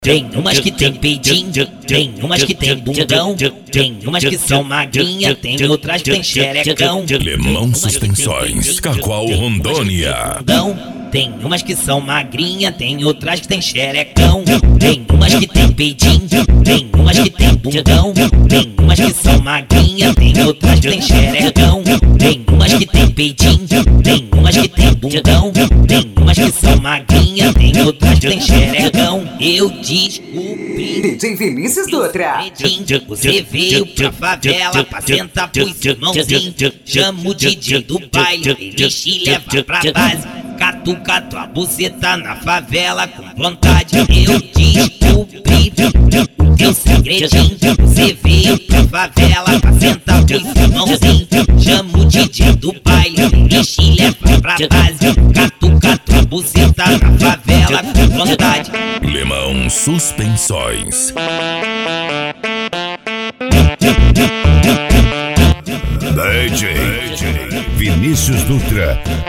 Tem umas que tem peidinho, tem umas que tem bundão, tem umas que são magrinha, tem outras que tem xerecão. Lemão Suspensões, Cacoal, Rondônia. Tem umas que são magrinha, tem outras que tem xerecão. Tem umas que tem peidinho, tem umas que tem bundão, tem umas que são magrinha, tem outras que tem xerecão. Tem umas que tem peidinho, tem umas que tem bundão, tem umas que são magrinha, tem outras que tem xerecão. Eu descobri DJ Vinícius Dutra. Você veio pra favela pra sentar pros irmãozinhos. Chama o DJ do baile, ele te leva pra base. Catuca tua buceta na favela com vontade. Eu descobri o teu segredinho. Você veio pra favela pra sentar pros irmãozinhos. Chama o DJ do baile, ele te leva pra base. Catuca tua buceta na favela com vontade. Lemão Suspensões. DJ Vinícius Dutra.